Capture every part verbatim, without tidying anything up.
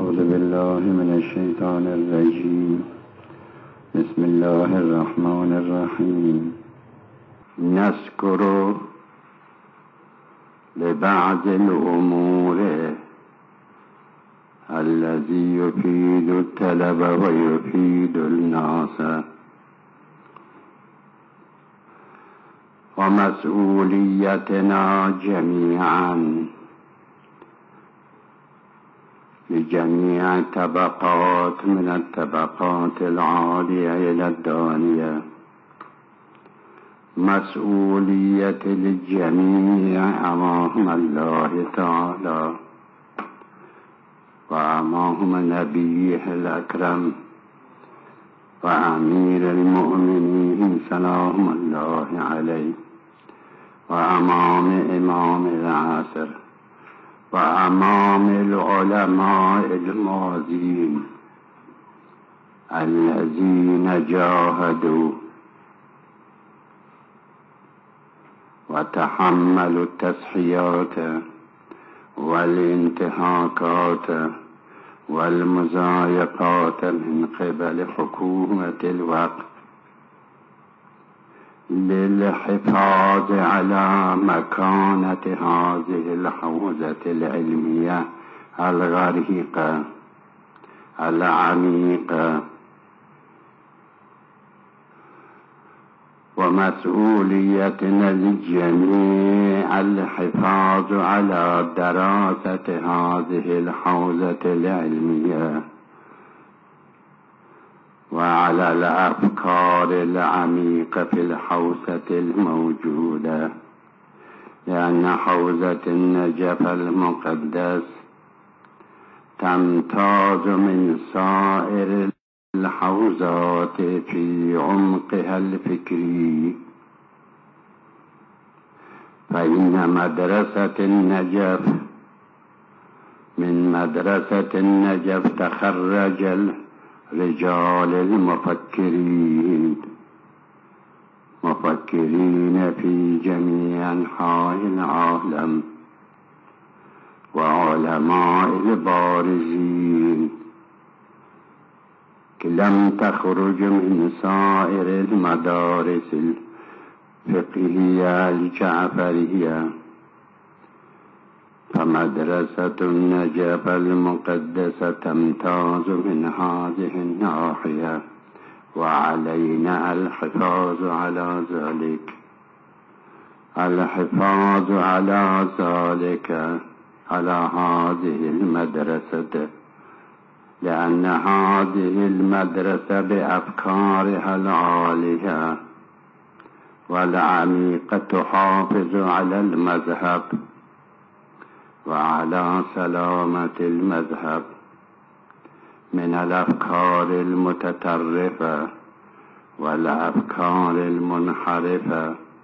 أعوذ بالله من الشيطان الرجيم. بسم الله الرحمن الرحيم. نذكر لبعض الأمور الذي يفيد الطلب ويفيد الناس، ومسؤوليتنا جميعا لجميع الطبقات من الطبقات العالية إلى الدانية، مسؤولية للجميع أمام الله تعالى وأمام نبيه الأكرم وأمير المؤمنين سلام الله عليه، وأمام إمام العصر، وأمام العلماء الماضين الذين جاهدوا وتحملوا التضحيات والانتهاكات والمضايقات من قبل حكومة الوقت للحفاظ على مكانة هذه الحوزة العلمية الغريقة العميقة، ومسؤوليتنا للجميع الحفاظ على دراسة هذه الحوزة العلمية وعلى الأفكار العميقة في الحوزة الموجودة، لأن حوزة النجف المقدس تمتاز من سائر الحوزات في عمقها الفكري، فإن مدرسة النجف من مدرسة النجف تخرج الرجال المفكرين مفكرين في جميع أنحاء العالم، وعلماء البارزين لم تخرج من سائر المدارس الفقهية الجعفرية، فمدرسة النجف المقدسة تمتاز من هذه الناحية، وعلينا الحفاظ على ذلك الحفاظ على ذلك على هذه المدرسة، لأن هذه المدرسة بأفكارها العالية والعميقة تحافظ على المذهب وعلى سلامة المذهب من الأفكار المتطرفة والأفكار المنحرفة،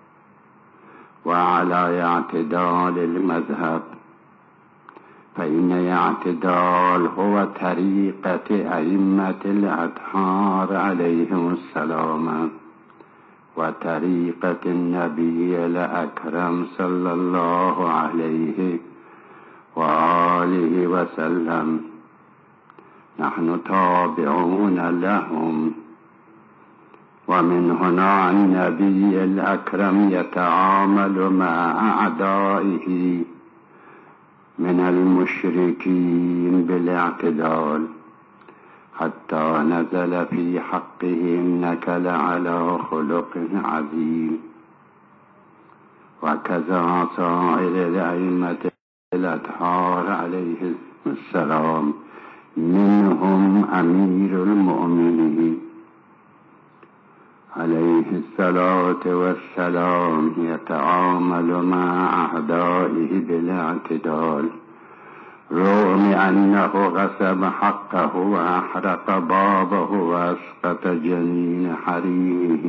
وعلى اعتدال المذهب، فإن الاعتدال هو طريقة أئمة الأطهار عليهم السلام وطريقة النبي الأكرم صلى الله عليه وآله وسلم. نحن تابعون لهم، ومن هنا النبي الأكرم يتعامل مع أعدائه من المشركين بالاعتدال، حتى نزل في حقه إنك لعلى خلق عظيم. وكذا سائر الأئمة الأطهار عليهم السلام، منهم أمير المؤمنين عليه الصلاة والسلام يتعامل مع أعدائه بالاعتدال، رغم أنه غصب حقه وأحرق بابه وأسقط جنين حريمه،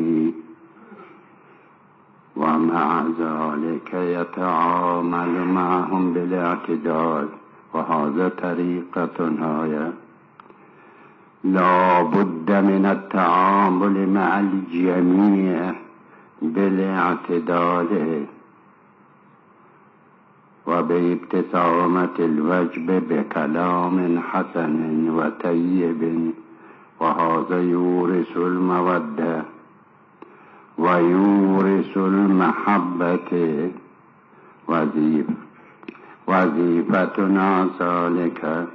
ومع ذلك يتعامل معهم بالاعتدال. وهذا طريقتنا، لا بد من التعامل مع الجميع بالاعتدال، وبابتسامة الوجه بكلام حسن وطيب، وهذا يورث المودة ويورث المحبة. وظيفة وظيفتنا ذلك.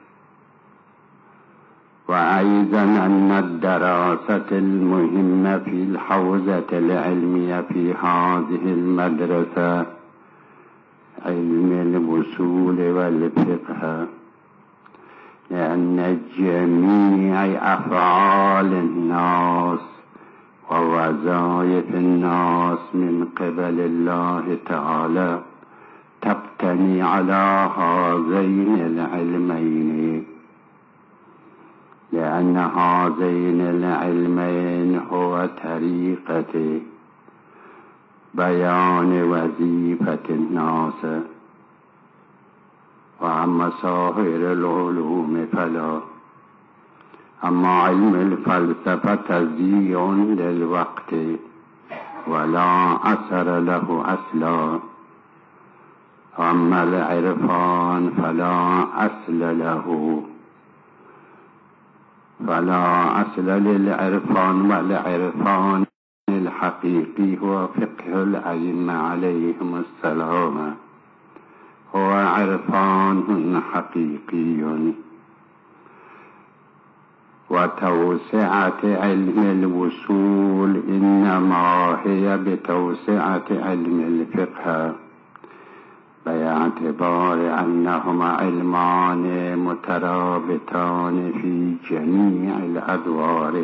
وأيضا أن الدراسة المهمة في الحوزة العلمية في هذه المدرسة علم الوصول والفقه، لأن جميع أفعال الناس ووظائف الناس من قبل الله تعالى تبتني على هذين العلمين، لأن هذين العلمين هو طريقة بيان وظيفة الناس. وأما سائر العلوم فلا. أما علم الفلسفة تضييع للوقت ولا أثر له أصلا. أما العرفان فلا أصل له فلا أصل للعرفان، والعرفان الحقيقي هو فقه الأئمة عليهم السلام، هو عرفان حقيقي. وتوسعة علم الوصول إنما هي بتوسعة علم الفقه، باعتبار أنهما علمان مترابطان في جميع الأدوار.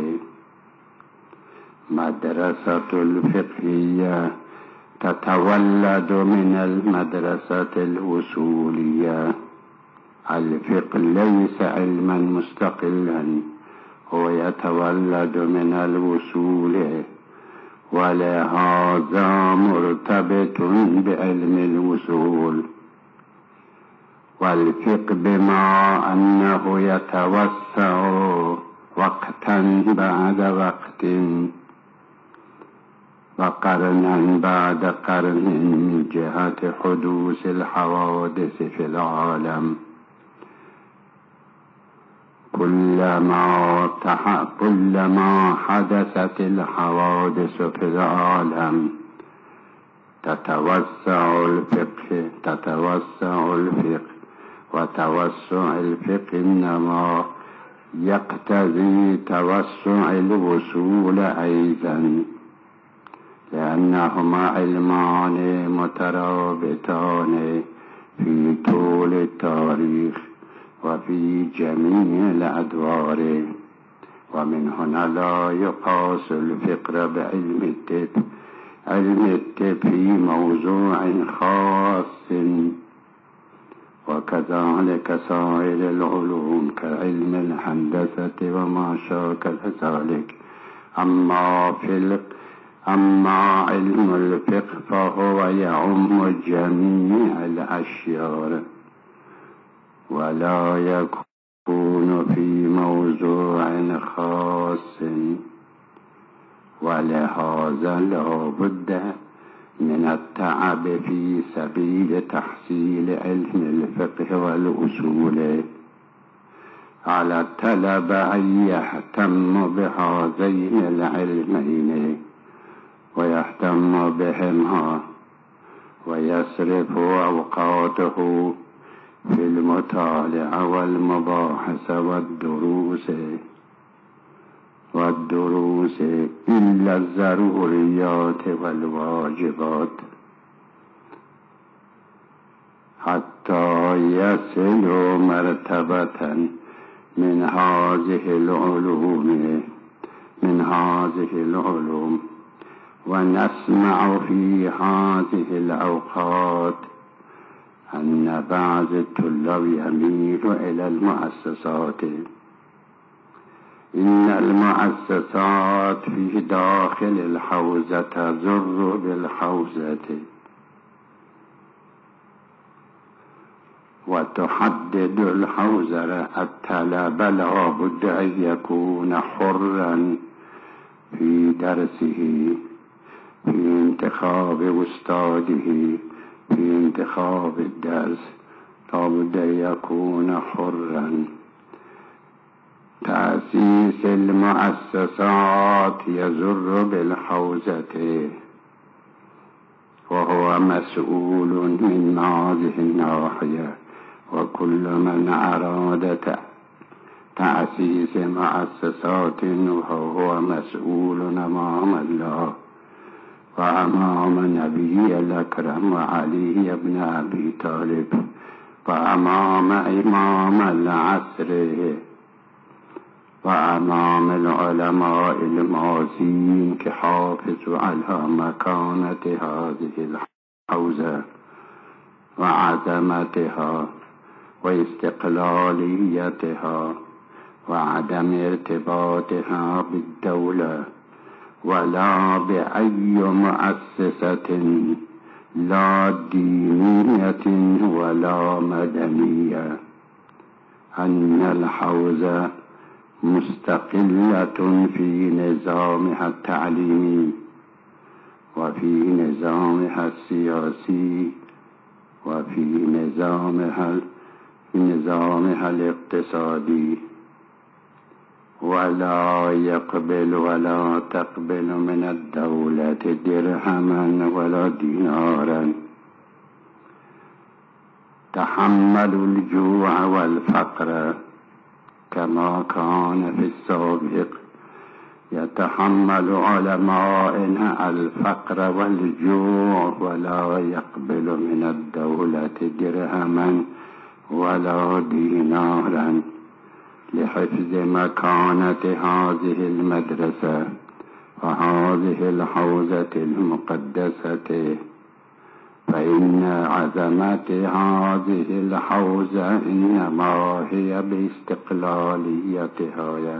مدرسة الفقهية تتولد من المدرسة الوصولية. الفقه ليس علما مستقلا، هو يتولد من الوصول، ولهذا مرتبط بعلم الوصول. والفقه بما أنه يتوسع وقتا بعد وقت وقرنا بعد قرن من جهة حدوث الحوادث في العالم. كلما كلما حدثت الحوادث في العالم تتوسع الفقه تتوسع الفقه وتوسع الفقه إنما يقتضي توسع الوصول أيضا، لأنهما علمان مترابطان في طول التاريخ وفي جميع الأدوار. ومن هنا لا يقاس الفقه بعلم الطب. علم الطب في موضوع خاص، وكذلك سائر العلوم كعلم الهندسة وما شاكل ذلك. أما في أما علم الفقه فهو يعم جميع الأشياء ولا يكون في موضوع خاص، ولهذا لا بد من التعب في سبيل تحصيل علم الفقه والأصول. على الطلبة أن يهتم بهذين العلمين ويهتم بهما ويصرف أوقاته في المطالعة والمباحثة والدروس والدروس إلا الضروريات والواجبات، حتى يصل مرتبة من هذه العلوم من هذه العلوم ونسمع في هذه الأوقات أن بعض الطلاب يميل إلى المؤسسات. إن المؤسسات في داخل الحوزة تضر بالحوزة وتحدد الحوزة. الطالب لا بد أن يكون حرا في درسه، في انتخاب أستاذه، في انتخاب الدرس لابد أن يكون حرا. تأسيس المؤسسات يزر بالحوزة، وهو مسؤول من هذه الناحية، وكل من أراد تأسيس مؤسسات وهو مسؤول أمام الله وأمام النبي الأكرم وعلي بن أبي طالب وأمام إمام العصر وأمام العلماء الماضين كحافظوا على مكانة هذه الحوزة وعظمتها واستقلاليتها وعدم ارتباطها بالدولة ولا بأي مؤسسة لا دينية ولا مدنية، أن الحوزة مستقلة في نظامها التعليمي وفي نظامها السياسي وفي نظامها في نظامها الاقتصادي، ولا يقبل ولا تقبل من الدولة درهما ولا دينارا. تحملوا الجوع والفقر كما كان في السابق يتحمل علماؤنا الفقر والجوع ولا يقبل من الدولة درهما ولا دينارا لحفظ مكانة هذه المدرسة وهذه الحوزة المقدسة، فإن عظمة هذه الحوزة إنما هي باستقلاليتها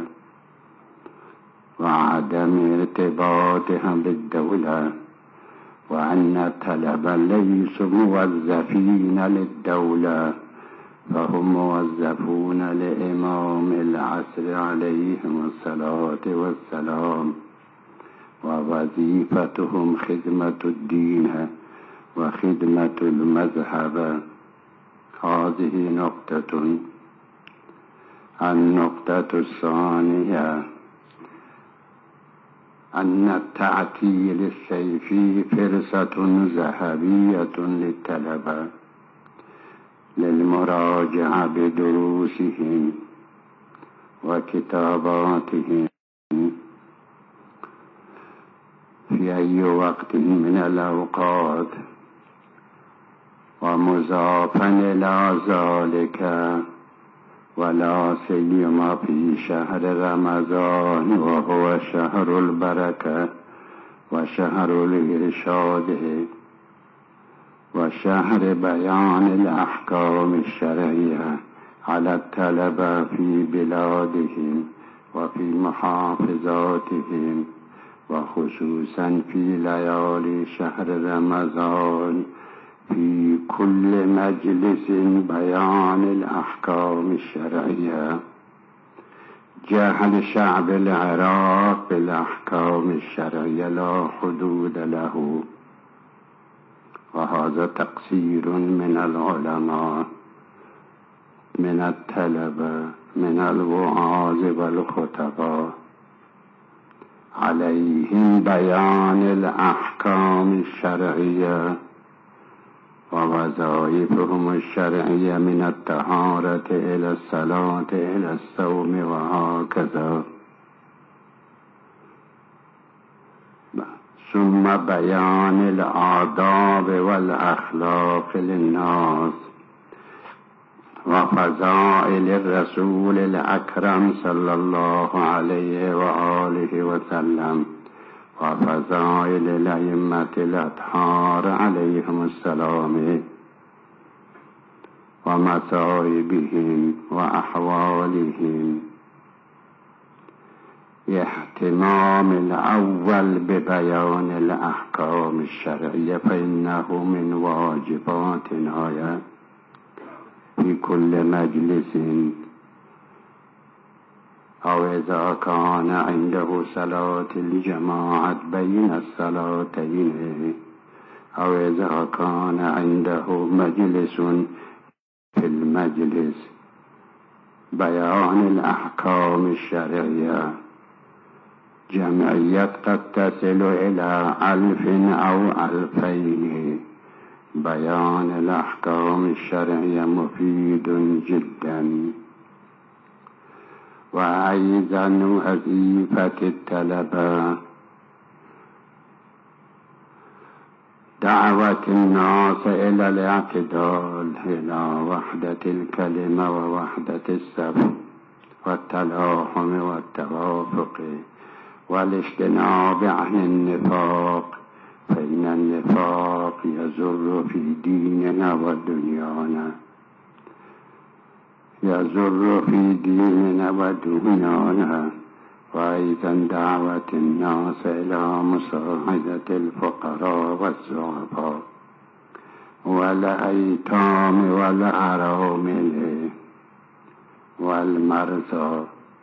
وعدم ارتباطها بالدولة، وأن الطلبة ليسوا موظفين للدولة، فهم موظفون لإمام العصر عليهم الصلاة والسلام، ووظيفتهم خدمة الدين وخدمة المذهب. هذه نقطة. النقطة الثانية أن التعطيل الصيفي فرصة ذهبية للطلبة للمراجعة بدروسهم وكتاباتهم في أي وقت من الأوقات، ومضافا إلى ذلك ولا سيما في شهر رمضان وهو شهر البركة وشهر الإرشاد وشهر بيان الأحكام الشرعية على الطلبة في بلادهم وفي محافظاتهم، وخصوصا في ليالي شهر رمضان في كل مجلس بيان الأحكام الشرعية. جهل شعب العراق بالأحكام الشرعية لا حدود له، وهذا تقصير من العلماء من الطلبة من الوعاظ والخطباء. عليهم بيان الأحكام الشرعية ووظائفهم الشرعية من الطهارة إلى الصلاة إلى الصوم وهكذا، ثم بيان الآداب والأخلاق للناس وفضائل الرسول الأكرم صلى الله عليه وآله وسلم وفضائل الأئمة الأطهار عليهم السلام ومصائبهم وأحوالهم. اهتمام الأول ببيان الأحكام الشرعية فإنه من واجباتنا في كل مجلس، أو إذا كان عنده صلاة الجماعة بين الصلاتين أو إذا كان عنده مجلس في المجلس بيان الأحكام الشرعية جمعية قد تصل إلى ألف أو ألفين. بيان الأحكام الشرعية مفيد جدا. وأيضا وظيفة الطلبة دعوة الناس إلى الاعتدال، إلى وحدة الكلمة ووحدة الصف والتلاحم والتوافق والاجتناب عن النفاق، فإن النفاق يضر في ديننا ودنيانا، يضر في ديننا ودنيانا. وأيضا دعوة الناس إلى مساعدة الفقراء والضعفاء والأيتام والأرامل والمرضى،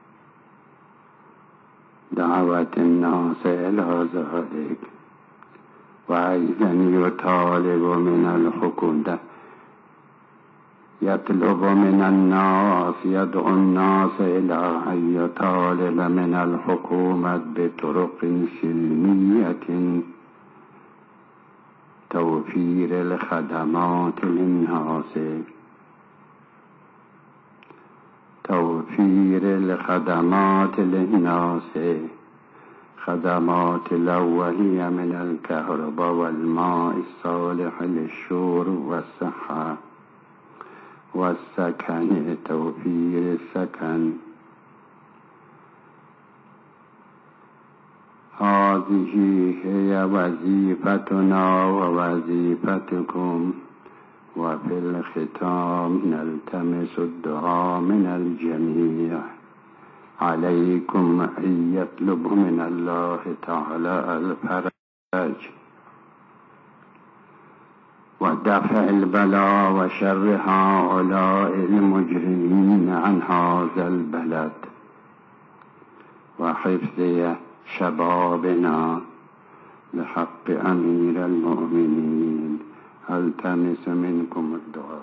دعوة الناس إلى ذلك. وأيضا يطالب من الحكومة، يطلب من الناس، يدعو الناس إلى أن يطالب من الحكومة بطرق سلمية توفير الخدمات للناس، توفير الخدمات للناس، خدمات الأولية من الكهرباء والماء الصالح للشرب والصحة والسكن، توفير السكن. هذه هي وظيفتنا ووظيفتكم. وفي الختام نلتمس الدعاء من الجميع عليكم أن يطلب من الله تعالى الفرج ودفع البلاء وشر هؤلاء المجرمين عن هذا البلد، وحفظ شبابنا بحق أمير المؤمنين. التمس منكم الدعاء.